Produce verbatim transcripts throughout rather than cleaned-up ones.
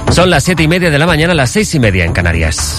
Son las siete y media de la mañana, las seis y media en Canarias.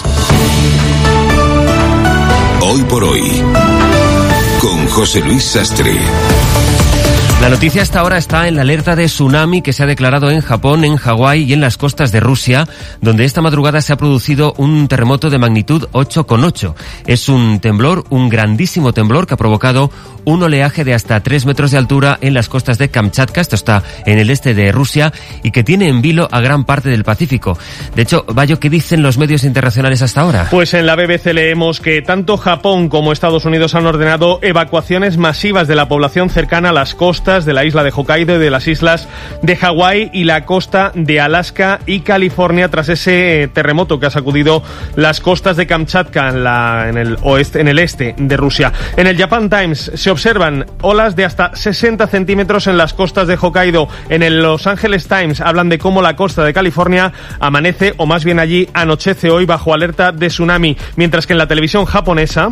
Hoy por hoy, con José Luis Sastre. La noticia hasta ahora está en la alerta de tsunami que se ha declarado en Japón, en Hawái y en las costas de Rusia, donde esta madrugada se ha producido un terremoto de magnitud ocho coma ocho. Es un temblor, un grandísimo temblor que ha provocado un oleaje de hasta tres metros de altura en las costas de Kamchatka, esto está en el este de Rusia, y que tiene en vilo a gran parte del Pacífico. De hecho, Bayo, ¿qué dicen los medios internacionales hasta ahora? Pues en la B B C leemos que tanto Japón como Estados Unidos han ordenado evacuaciones masivas de la población cercana a las costas de la isla de Hokkaido y de las islas de Hawái y la costa de Alaska y California tras ese terremoto que ha sacudido las costas de Kamchatka en, la, en el oeste, en el este de Rusia. En el Japan Times se observan olas de hasta sesenta centímetros en las costas de Hokkaido. En el Los Angeles Times hablan de cómo la costa de California amanece, o más bien allí anochece hoy, bajo alerta de tsunami, mientras que en la televisión japonesa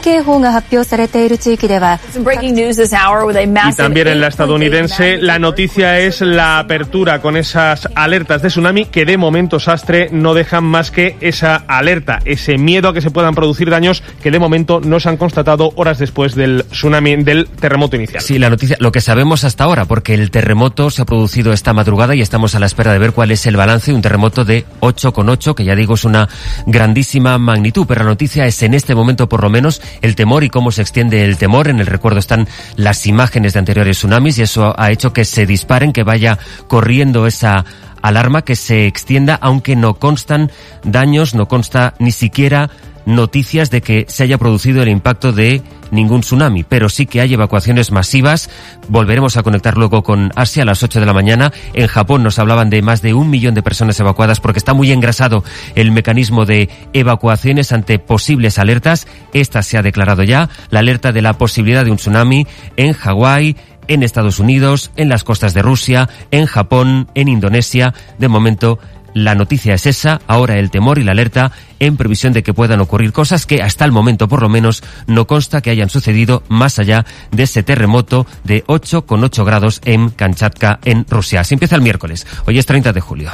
y también en la estadounidense, la noticia es la apertura con esas alertas de tsunami que de momento, Sastre, no dejan más que esa alerta, ese miedo a que se puedan producir daños que de momento no se han constatado horas después del tsunami, del terremoto inicial. Sí, la noticia, lo que sabemos hasta ahora, porque el terremoto se ha producido esta madrugada y estamos a la espera de ver cuál es el balance, un terremoto de ocho coma ocho, que ya digo es una grandísima magnitud, pero la noticia es en este momento por lo menos el temor y cómo se extiende el temor. En el recuerdo están las imágenes de anteriores tsunamis y eso ha hecho que se disparen, que vaya corriendo esa alarma, que se extienda, aunque no constan daños, no consta ni siquiera noticias de que se haya producido el impacto de ningún tsunami, pero sí que hay evacuaciones masivas. Volveremos a conectar luego con Asia a las ocho de la mañana. En Japón nos hablaban de más de un millón de personas evacuadas porque está muy engrasado el mecanismo de evacuaciones ante posibles alertas. Esta se ha declarado ya, la alerta de la posibilidad de un tsunami en Hawái, en Estados Unidos, en las costas de Rusia, en Japón, en Indonesia. De momento, la noticia es esa, ahora el temor y la alerta en previsión de que puedan ocurrir cosas que hasta el momento por lo menos no consta que hayan sucedido más allá de ese terremoto de ocho coma ocho grados en Kamchatka, en Rusia. Así empieza el miércoles, hoy es treinta de julio.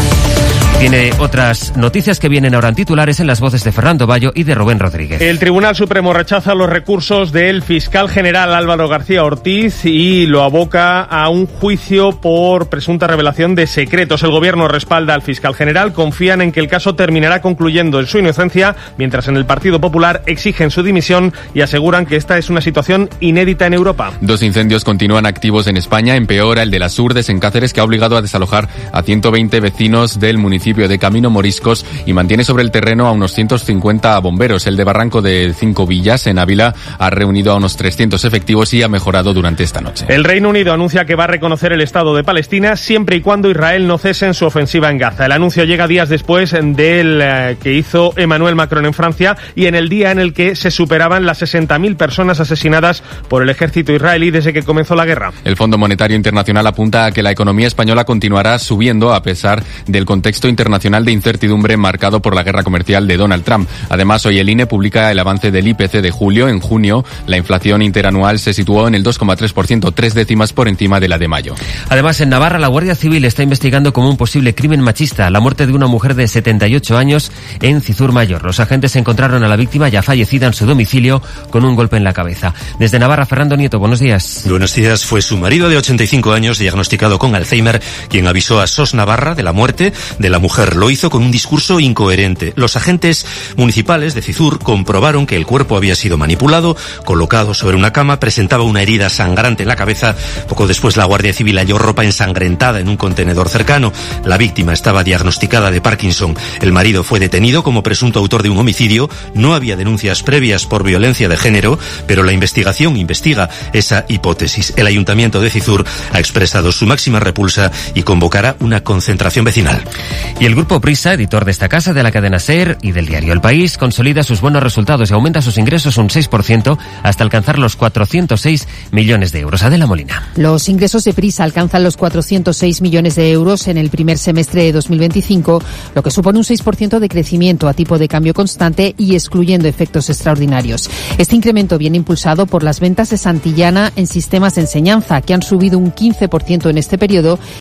Tiene otras noticias que vienen ahora en titulares en las voces de Fernando Bayo y de Rubén Rodríguez. El Tribunal Supremo rechaza los recursos del fiscal general Álvaro García Ortiz y lo aboca a un juicio por presunta revelación de secretos. El gobierno respalda al fiscal general, confían en que el caso terminará concluyendo en su inocencia, mientras en el Partido Popular exigen su dimisión y aseguran que esta es una situación inédita en Europa. Dos incendios continúan activos en España. Empeora el de las Urdes en Cáceres, que ha obligado a desalojar a ciento veinte vecinos del municipio de Camino Moriscos y mantiene sobre el terreno a unos ciento cincuenta bomberos. El de Barranco de Cinco Villas, en Ávila, ha reunido a unos trescientos efectivos y ha mejorado durante esta noche. El Reino Unido anuncia que va a reconocer el Estado de Palestina siempre y cuando Israel no cese en su ofensiva en Gaza. El anuncio llega días después del eh, que hizo Emmanuel Macron en Francia y en el día en el que se superaban las sesenta mil personas asesinadas por el ejército israelí desde que comenzó la guerra. El Fondo Monetario Internacional apunta a que la economía española continuará subiendo a pesar del contexto internacional de incertidumbre marcado por la guerra comercial de Donald Trump. Además, hoy el I N E publica el avance del I P C de julio. En junio, la inflación interanual se situó en el dos coma tres por ciento, tres décimas por encima de la de mayo. Además, en Navarra, la Guardia Civil está investigando como un posible crimen machista la muerte de una mujer de setenta y ocho años en Cizur Mayor. Los agentes encontraron a la víctima ya fallecida en su domicilio con un golpe en la cabeza. Desde Navarra, Fernando Nieto, buenos días. Buenos días. Fue su marido de ochenta y cinco años, diagnosticado con Alzheimer, quien avisó a S O S Navarra de la muerte de la mujer. Lo hizo con un discurso incoherente. Los agentes municipales de Cizur comprobaron que el cuerpo había sido manipulado, colocado sobre una cama, presentaba una herida sangrante en la cabeza. Poco después, la Guardia Civil halló ropa ensangrentada en un contenedor cercano. La víctima estaba diagnosticada de Parkinson. El marido fue detenido como presunto autor de un homicidio. No había denuncias previas por violencia de género, pero la investigación investiga esa hipótesis. El Ayuntamiento de Cizur ha expresado su máxima repulsa y convocará una concentración vecinal. Y el Grupo Prisa, editor de esta casa, de la cadena SER y del diario El País, consolida sus buenos resultados y aumenta sus ingresos un seis por ciento hasta alcanzar los cuatrocientos seis millones de euros. Adela Molina. Los ingresos de Prisa alcanzan los cuatrocientos seis millones de euros en el primer semestre de dos mil veinticinco, lo que supone un seis por ciento de crecimiento a tipo de cambio constante y excluyendo efectos extraordinarios. Este incremento viene impulsado por las ventas de Santillana en sistemas de enseñanza, que han subido un quince por ciento en este periodo,